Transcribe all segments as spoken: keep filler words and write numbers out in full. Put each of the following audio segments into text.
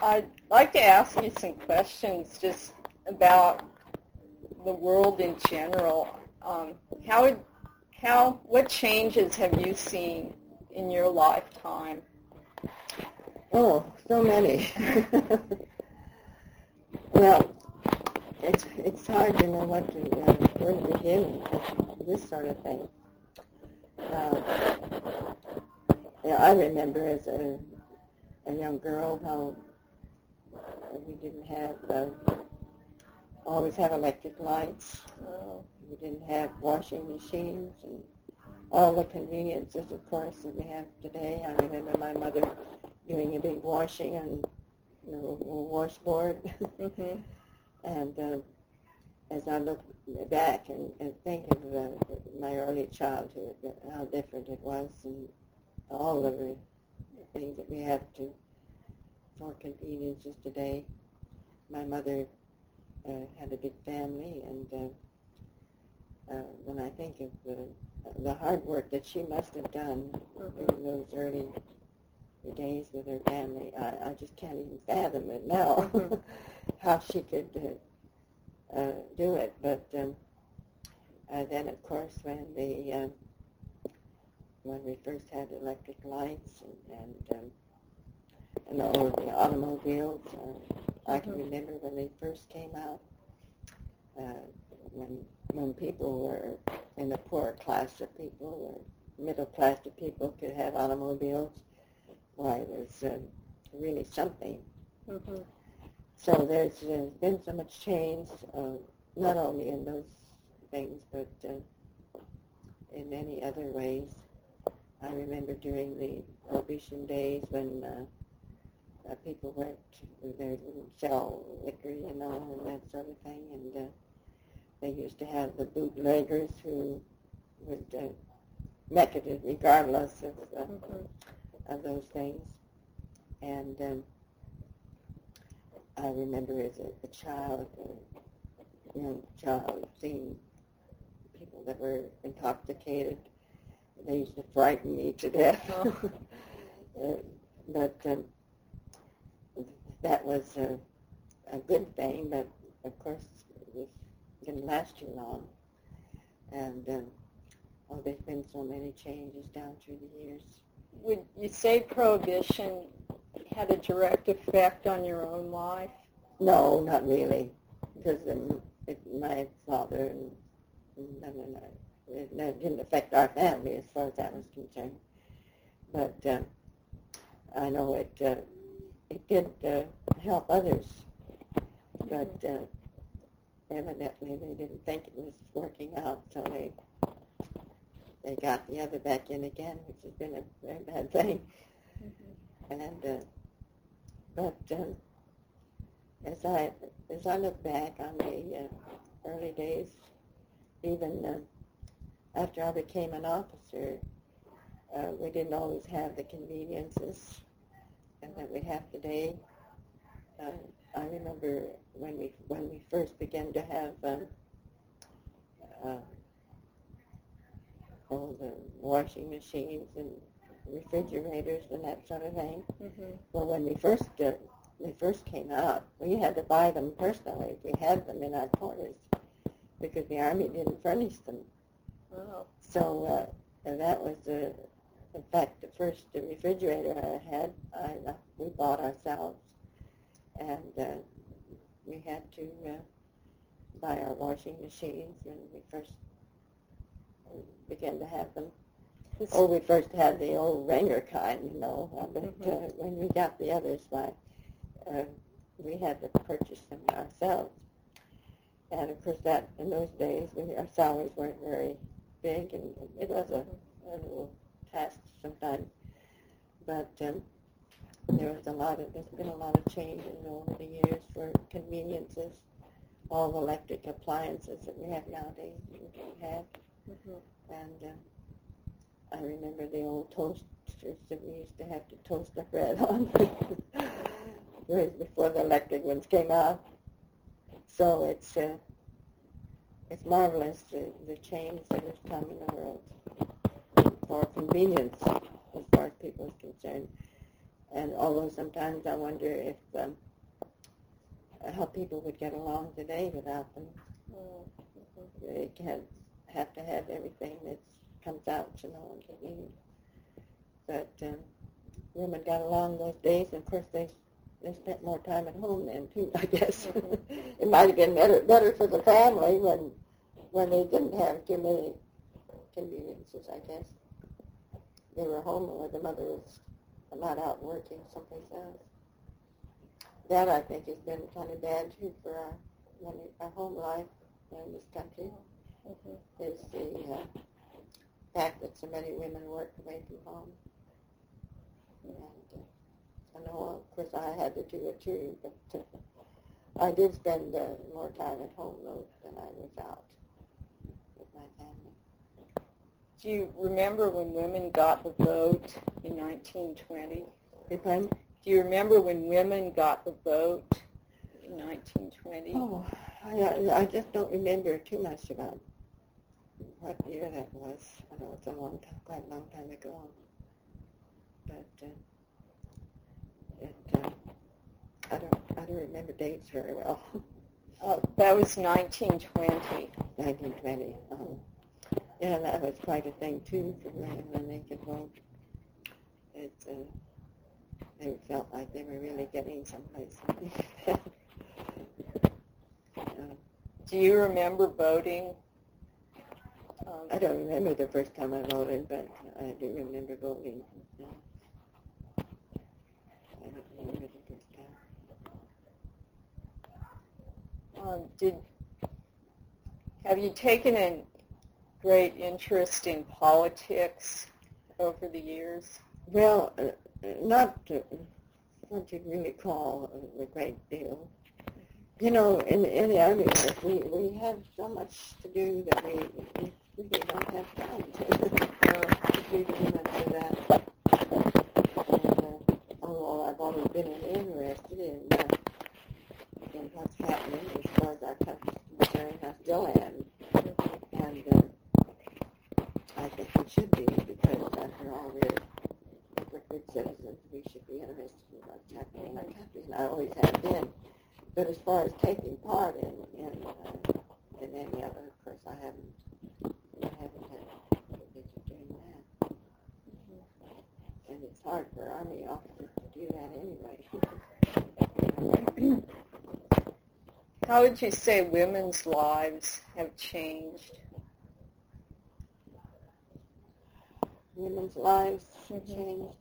I'd like to ask you some questions just about the world in general. Um, how, how, what changes have you seen in your lifetime? Oh, so many. Well, it's it's hard to know what to uh, where to begin with this sort of thing. Uh, yeah, I remember as a a young girl how we didn't have uh, always have electric lights. Uh, we didn't have washing machines and all the conveniences, of course, that we have today. I remember my mother doing a big washing on you know, a washboard. Mm-hmm. And uh, as I look back and, and think of uh, my early childhood, how different it was, and all of the things that we have to for conveniences today. My mother uh, had a big family, and uh, uh, when I think of the, the hard work that she must have done in those early days with her family, I, I just can't even fathom it now, how she could uh, uh, do it. But um, uh, then, of course, when the uh, when we first had electric lights and, and um, and all of the automobiles, uh, I can remember when they first came out. Uh, when when people were in the poorer class of people, or middle class of people could have automobiles, why it was uh, really something. Mm-hmm. So there's uh, been so much change, uh, not only in those things, but uh, in many other ways. I remember during the Prohibition days when uh, uh, people went, they would sell liquor, you know, and that sort of thing, and uh, they used to have the bootleggers who would uh, make it regardless of, uh, mm-hmm. of those things. And um, I remember as a, a child, a young child, seeing people that were intoxicated. They used to frighten me to death. Oh. uh, but um, that was a, a good thing, but of course it didn't last too long. And um, oh, there's been so many changes down through the years. Would you say Prohibition had a direct effect on your own life? No, not really, because um, it, my father and no, no, no, it, it didn't affect our family as far as that was concerned. But uh, I know it uh, it did uh, help others, but uh, evidently they didn't think it was working out, so they they got the other back in again, which has been a very bad thing. Mm-hmm. And uh, but um, as I as I look back on the uh, early days, even uh, after I became an officer, uh, we didn't always have the conveniences and that we have today. Uh, I remember when we when we first began to have um, uh, all the washing machines and refrigerators and that sort of thing. Mm-hmm. Well, when we first uh, they first came out, we had to buy them personally. We had them in our quarters because the Army didn't furnish them. Oh. So uh, and that was, uh, in fact, the first refrigerator I had, I, we bought ourselves. And uh, we had to uh, buy our washing machines when we first began to have them. Or we first had the old Ranger kind, you know, but mm-hmm. uh, when we got the others, why, uh, we had to purchase them ourselves. And of course, that in those days, we, our salaries weren't very big, and it was a, a little task sometimes. But um, there was a lot of, there's been a lot of changes over the years for conveniences, all the electric appliances that we have nowadays we have. Mm-hmm. And uh, I remember the old toasters that we used to have to toast the bread on before the electric ones came out. So it's uh, it's marvelous the, the change that has come in the world for convenience as far as people are concerned. And although sometimes I wonder if um, how people would get along today without them. Mm-hmm. They can't have to have everything that comes out, you know, and they need. But um, women got along those days, and of course they they spent more time at home then too, I guess. Mm-hmm. It might have been better better for the family when when they didn't have too many conveniences, I guess. They were home or the mother was not out working someplace else. That, I think, has been kind of bad, too, for our, our home life in this country, mm-hmm. is the uh, fact that so many women work away from home. And uh, I know, of course, I had to do it, too, but uh, I did spend uh, more time at home, though, than I was out with my family. Do you remember when women got the vote in nineteen twenty? Pardon? Do you remember when women got the vote in nineteen twenty? Oh, I, I just don't remember too much about what year that was. I know it's a long time, quite a long time ago. But uh, it, uh, I don't, I don't remember dates very well. Uh, that was nineteen twenty. nineteen twenty. Um, yeah, that was quite a thing too for women when they could vote. It. Uh, They felt like they were really getting someplace. uh, Do you remember voting? Um, I don't remember the first time I voted, but I do remember voting. Yeah. I don't remember the first time. Um, did have you taken a great interest in politics over the years? Well. Uh, Not uh, what you'd really call a, a great deal. You know, in, in the Army life, we, we have so much to do that we, we really don't have time to, uh, to do too much of that. And, uh, although I've always been interested in, uh, in what's happening as far as our country's concerned, I still am. And uh, I think we should be, because after all, we're good citizens, we should be interested in what's happening in our country, and I always have been. But as far as taking part in in, uh, in any other, of course, I haven't, I haven't had the privilege of doing that. Mm-hmm. And it's hard for Army officers to do that anyway. How would you say women's lives have changed? Women's lives have changed.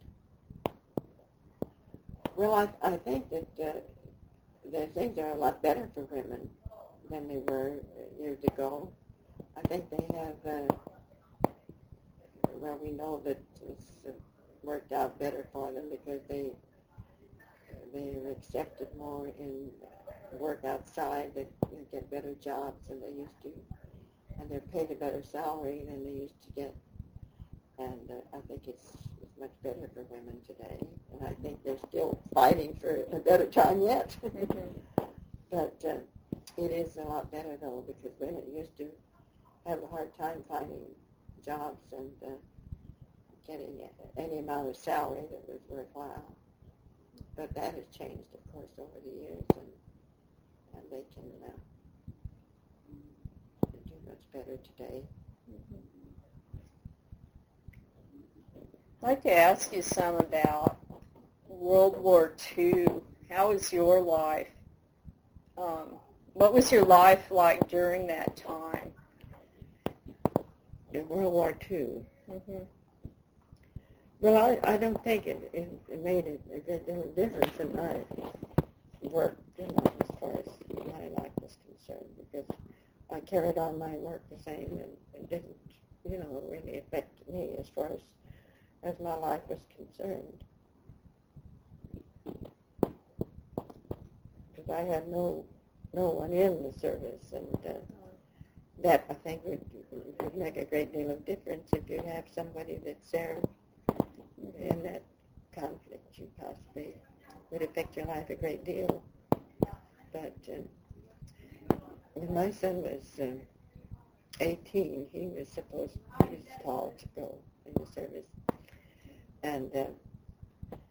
Well, I, I think that uh, that things are a lot better for women than they were years ago. I think they have, uh, well, we know that it's uh, worked out better for them because they they are accepted more in work outside. They, they get better jobs than they used to, and they're paid a better salary than they used to get. And uh, I think it's, it's much better for women today. And I think they're still fighting for a better time yet. Mm-hmm. But uh, it is a lot better, though, because women used to have a hard time finding jobs and uh, getting any amount of salary that was worthwhile. But that has changed, of course, over the years, and, and they can uh, do much better today. Mm-hmm. I'd like to ask you some about World War Two. How was your life? Um, what was your life like during that time? In World War Two? Mm-hmm. Well, I, I don't think it, it, it made a, a great deal of difference in my work, you know, as far as my life was concerned, because I carried on my work the same, and it didn't, you know, really affect me as far as as my life was concerned. Because I had no no one in the service, and uh, that, I think, would, would make a great deal of difference if you have somebody that served in that conflict. You possibly would affect your life a great deal. But uh, when my son was uh, eighteen, he was supposed, he was called to go in the service. And uh,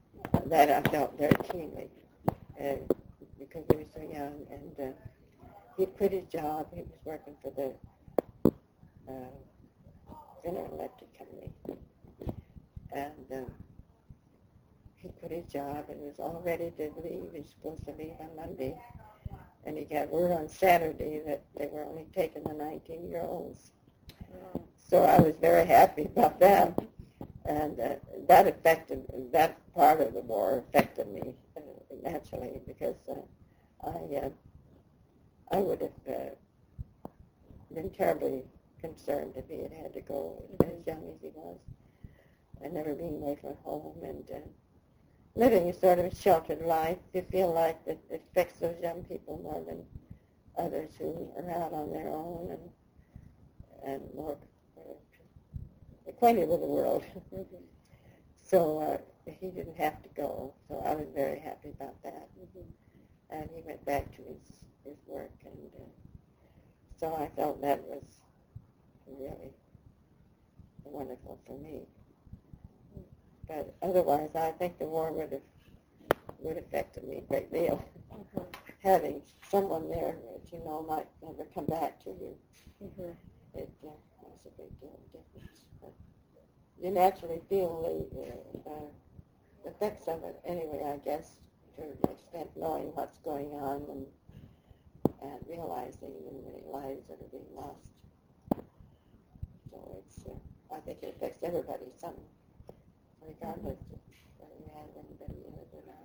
that I felt very keenly uh, because he was so young, and uh, he quit his job. He was working for the uh, General Electric Company, and um, he quit his job and was all ready to leave. He was supposed to leave on Monday, and he got word on Saturday that they were only taking the nineteen-year-olds. So I was very happy about that, and uh, that affected, that part of the war affected me uh, naturally, because uh, I uh, I would have uh, been terribly concerned if he had had to go as young as he was, and never being away from home, and uh, living a sort of a sheltered life. You feel like it affects those young people more than others who are out on their own and and more uh, acquainted with the world. Mm-hmm. So uh, he didn't have to go, so I was very happy about that. Mm-hmm. And he went back to his, his work, and uh, so I felt that was really wonderful for me. But otherwise, I think the war would have would have affected me a great deal. Mm-hmm. Having someone there that you know might never come back to you, mm-hmm. it uh, makes a big deal of difference. But you naturally feel the uh, uh, effects of it anyway, I guess, to the extent knowing what's going on and and realizing the many lives that are being lost. So it's, uh, I think it affects everybody some, regardless of whether you have anybody in it or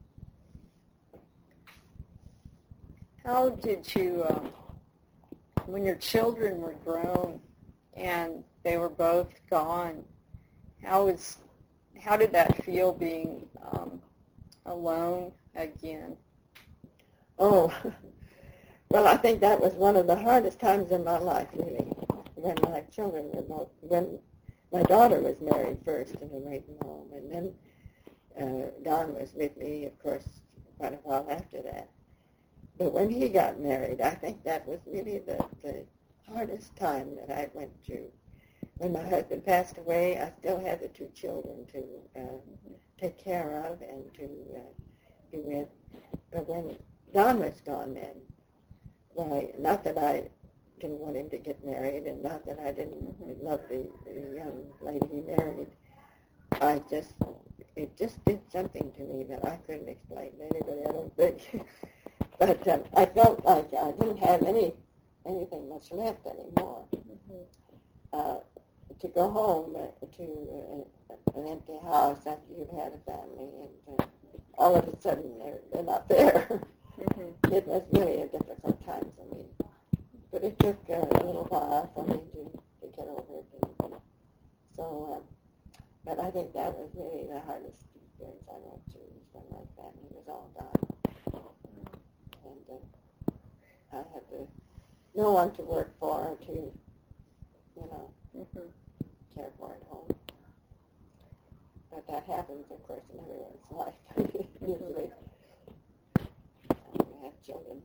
not. How did you, um, when your children were grown and they were both gone, how was, how did that feel being um, alone again? Oh, well, I think that was one of the hardest times in my life, really, when my children were both, when my daughter was married first and away from home, and then uh, Don was with me, of course, quite a while after that. But when he got married, I think that was really the, the hardest time that I went through. When my husband passed away, I still had the two children to uh, take care of and to uh, be with. But when Don was gone then, why, not that I didn't want him to get married, and not that I didn't love the, the young lady he married. I just, it just did something to me that I couldn't explain to anybody, I don't think. But um, I felt like I didn't have any anything much left anymore. Mm-hmm. Uh, to go home uh, to uh, an empty house after you've had a family, and uh, all of a sudden they're, they're not there. Mm-hmm. It was really a difficult time for me. But it took uh, a little while for me to, to get over it. And, so, um, but I think that was really the hardest experience I went through, was when my family was all gone. And uh, I had to, no one to work for, to, you know, mm-hmm. care for at home. But that happens, of course, in everyone's life, usually. And you have children.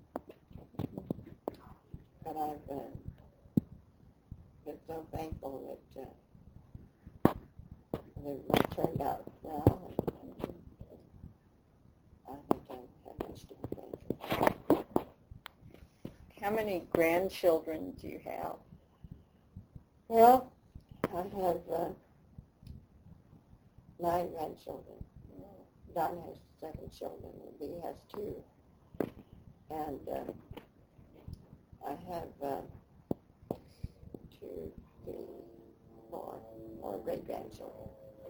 But I've uh, been so thankful that uh, it turned out well. And, and I think I have much to be thankful. How many grandchildren do you have? Well, I have uh, nine grandchildren. Don has seven children, and Bee has two. And uh, I have uh, two, three, four, four great-grandchildren.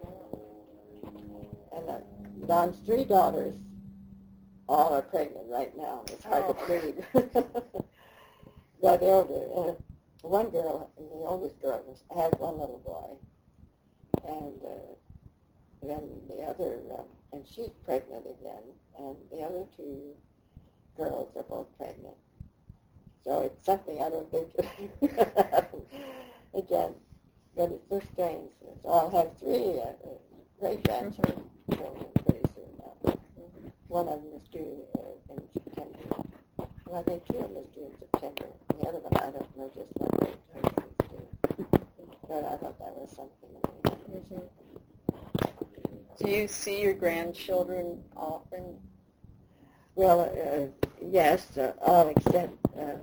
And uh, Don's three daughters all are pregnant right now. It's hard oh. to believe. But the older, uh, one girl, the oldest girl, has one little boy. And uh, then the other, uh, and she's pregnant again. And the other two girls are both pregnant. So it's something I don't think could happen again. But it's so strange. So I'll have three uh, great-grandchildren pretty soon now. One of them is due uh, in September. Well, I think two of them is due in September. The other one, I don't know just what date is due. But I thought that was something. Mm-hmm. Do you see your grandchildren often? Well, uh, yes, uh, all except uh,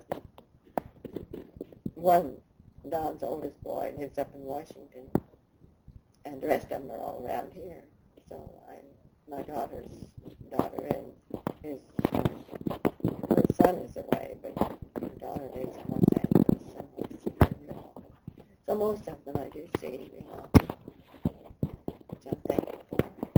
one, Don's oldest boy, lives up in Washington, and the rest of them are all around here. So I, my daughter's daughter and his um, her son is away, but her daughter lives in Los Angeles, and we see her real often. So most of them I do see real often, which I'm thankful for.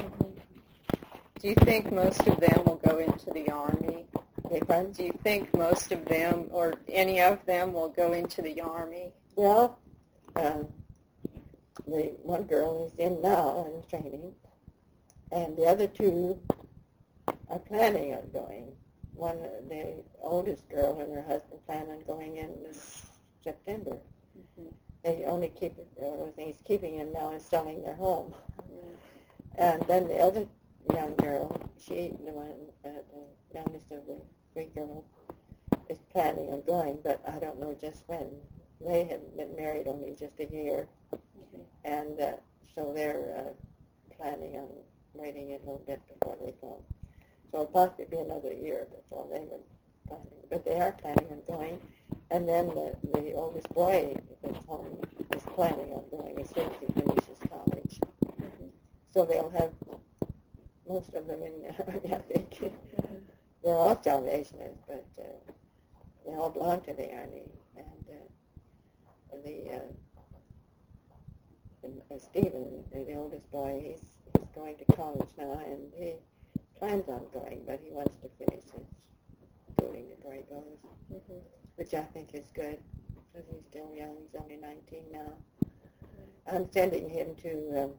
Do you think most of them will go into the Army? Big one? Do you think most of them, or any of them, will go into the Army? Well, um, the one girl is in now and training, and the other two are planning on going. One, the oldest girl and her husband plan on going in this September. Mm-hmm. They only keep, uh, he's keeping them now and selling their home. Mm-hmm. And then the other young girl, she, the one, uh, the youngest of the three girls, is planning on going, but I don't know just when. They have been married only just a year, mm-hmm. and uh, so they're uh, planning on waiting a little bit before they go. So it'll possibly be another year before they were planning, but they are planning on going. And then the, the oldest boy that's home is planning on going as soon as he finishes college. Mm-hmm. So they'll have most of them in the Army, I think. Mm-hmm. They're all Salvationists, but uh, they all belong to the Army. And uh, the, uh, and, uh, Stephen, the, the oldest boy, he's, he's going to college now, and he plans on going, but he wants to finish his schooling before he goes, mm-hmm. which I think is good, because he's still young. He's only nineteen now. Mm-hmm. I'm sending him to um,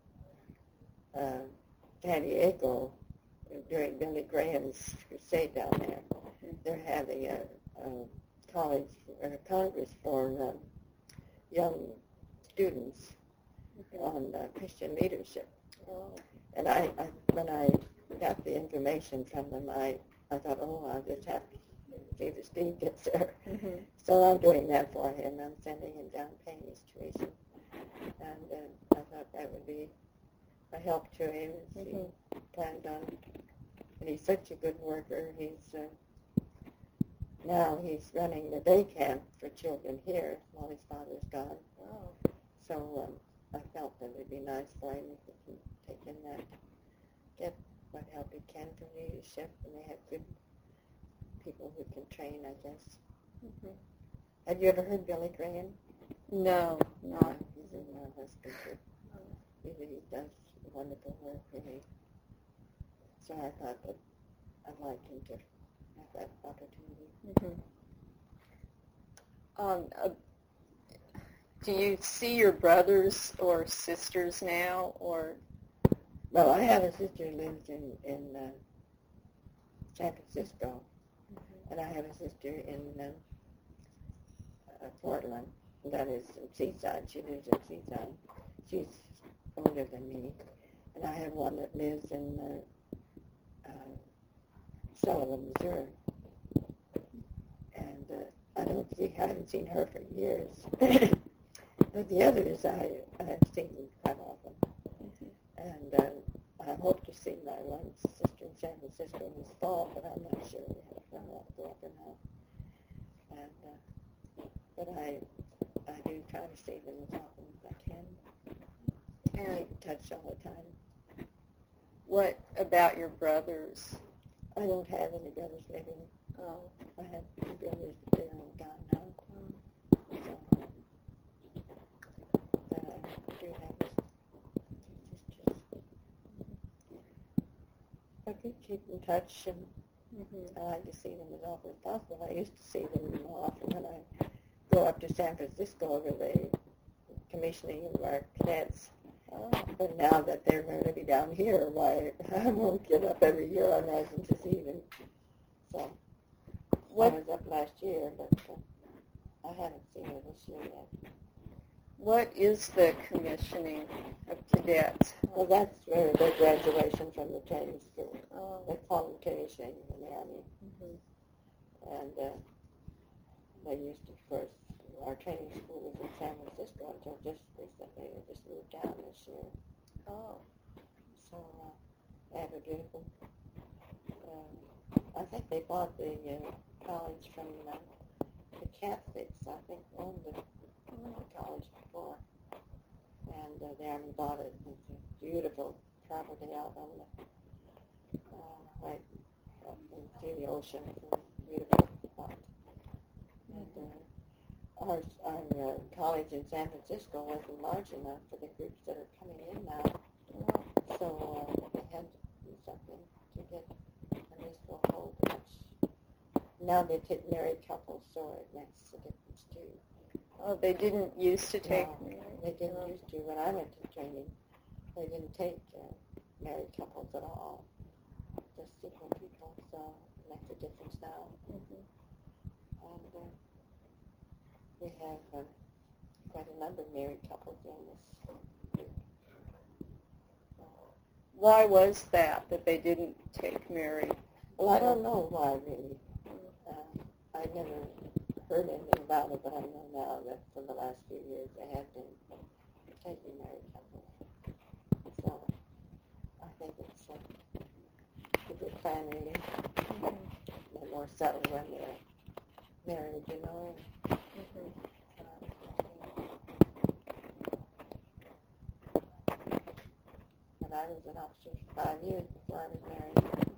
uh, San Diego during Billy Graham's crusade down there. Mm-hmm. They're having a, a college, or a congress for um, young students mm-hmm. on uh, Christian leadership. Oh. And I, I, when I got the information from them, I, I thought, oh, I'll just have to see if Steve gets there. Mm-hmm. So I'm doing that for him. I'm sending him down, paying his tuition. And uh, I thought that would be a help to him as mm-hmm. he planned on. And he's such a good worker. He's uh, now he's running the day camp for children here while his father's gone. Oh. So um, I felt that it would be nice for him if he can take in that, get what help he can for leadership, and they have good people who can train, I guess. Mm-hmm. Have you ever heard Billy Graham? No, not. He's a marvelous speaker. He really does wonderful work, really. So I thought that I'd like him to have that opportunity. Mm-hmm. Um, uh, do you see your brothers or sisters now, or? Well, I have a sister who lives in, in uh, San Francisco, mm-hmm. and I have a sister in uh, uh, Portland, that is in Seaside. She lives in Seaside. She's older than me. And I have one that lives in uh, uh, Sullivan, Missouri. And uh, I don't see, I haven't seen her for years. But the others I, I have seen quite often. Mm-hmm. And uh, I hope to see my one sister in San Francisco this fall, but I'm not sure. We have to go up or not. And, uh, but I, I do try to see them as often as I can. And keep in touch all the time. What about your brothers? I don't have any brothers living. Oh. I have two brothers, but they're all gone now. So, but I do have two sisters. I do keep in touch, and mm-hmm. I like to see them as often as possible. I used to see them more often when I go up to San Francisco over the commissioning of our cadets. Oh, but now that they're going to be down here, why, I won't get up every year, I imagine, to see them. So, what? I was up last year, but uh, I haven't seen her this year yet. What is the commissioning of cadets? Well, that's where their graduation from the training school. Oh. They call it commissioning in the Army. Mm-hmm. And uh, they used to, of course, our training school was in San Francisco until just recently. They just moved down this year. Oh. So uh, they have a beautiful. Uh, I think they bought the uh, college from uh, the Catholics. I think owned the, the college before, and uh, the Army bought it. It's a beautiful property out on the uh, right up into the ocean. It's a beautiful spot. And uh, our our uh, college in San Francisco wasn't large enough for the groups that are coming in now, so uh, they had to do something to get at least a hold of it. Now they take married couples, so it makes a difference too. Oh, they didn't used to take. No, they didn't used to. When I went to training, they didn't take uh, married couples at all, just single people. So it makes a difference now. Mm-hmm. And uh, we have uh, quite a number of married couples in this group. Why was that, that they didn't take married? Well, I don't know why, really. Uh, I never heard anything about it, but I know now that for the last few years they have been taking married couples. So I think it's uh, a good plan, really. Mm-hmm. They're more settled when they're married, you know. Mm-hmm. I was an officer for five years before I was married.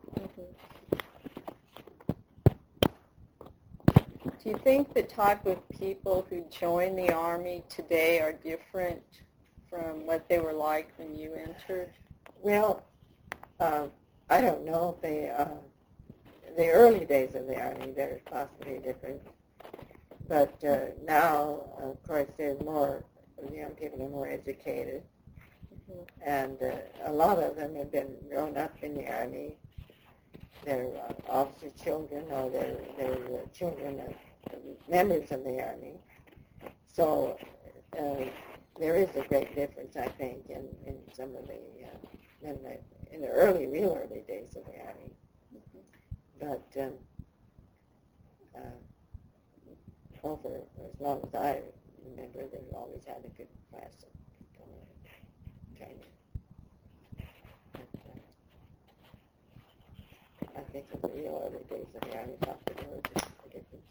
Mm-hmm. Do you think the type of people who join the Army today are different from what they were like when you entered? Well, uh, I don't know if they, uh, the early days of the Army, they're possibly different. But uh, now, of course, there's more, the young people are more educated. And uh, a lot of them have been grown up in the Army. They're uh, officer children, or they're, they're uh, children of members of the Army. So uh, there is a great difference, I think, in, in some of the, uh, in the in the early, real early days of the Army. But um, uh, over as long as I remember, they've always had a good class of training. But, uh, I think in the real early days of the Army, possibly there was just a difference.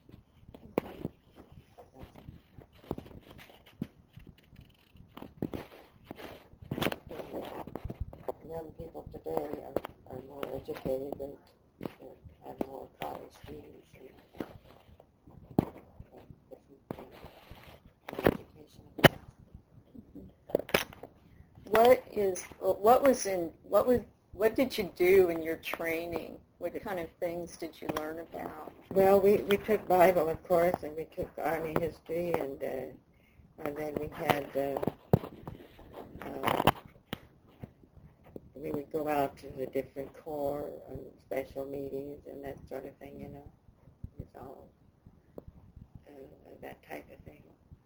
Young people today are, are more educated and uh, have more college degrees and uh, different uh, education. What is what was in what was what did you do in your training? What kind of things did you learn about? Well, we, we took Bible, of course, and we took Army history, and uh, and then we had uh, uh, we would go out to the different corps and special meetings and that sort of thing, you know. It's all uh, that type of thing.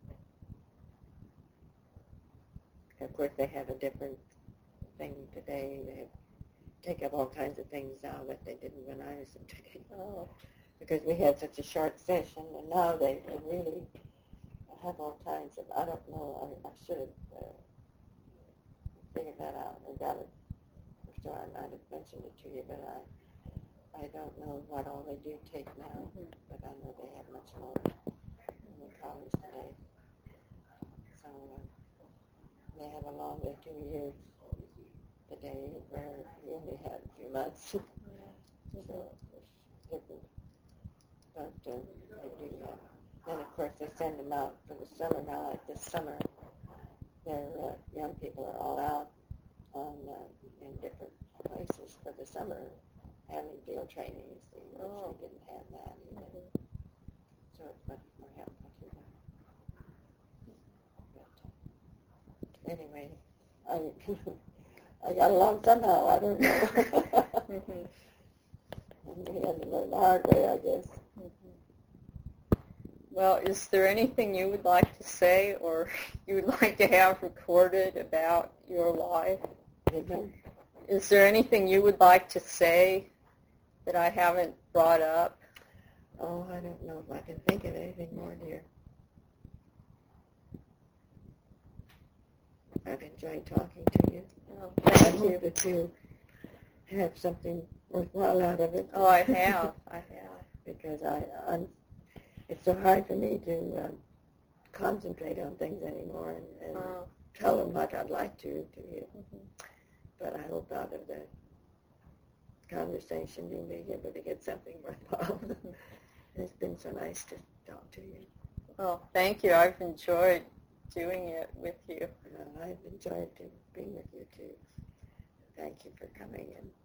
Of course, they have a different thing today. They have, take up all kinds of things now that they didn't when I was in training. Oh, because we had such a short session, and now they, they really have all kinds of, I don't know, I, I should have uh, figured that out. I got it. I'm sure I might have mentioned it to you, but I I don't know what all they do take now, mm-hmm. but I know they have much more in the college today. So uh, they have a longer two years today, where we only had a few months. So it's different. But uh, they do that. Then, of course, they send them out for the summer now. Like this summer, their uh, young people are all out on uh, in different places for the summer, having field training. So oh. They didn't have that either. Mm-hmm. So it's much more helpful to them. But, uh, anyway, I I got along somehow. I don't know. Mm-hmm. We had to learn the hard way, I guess. Mm-hmm. Well, is there anything you would like to say or you would like to have recorded about your life? Mm-hmm. Is there anything you would like to say that I haven't brought up? Oh, I don't know if I can think of anything more, dear. I've enjoyed talking to you. Oh, I thank hope you. that you have something worthwhile out of it. Oh, I have. I have. Because I, I'm, it's so hard for me to um, concentrate on things anymore and, and Oh. tell them what I'd like to to you. Mm-hmm. But I hope out of the conversation you may be able to get something worthwhile. It's been so nice to talk to you. Oh, thank you. I've enjoyed doing it with you. Uh, I've enjoyed to being with you too. Thank you for coming in.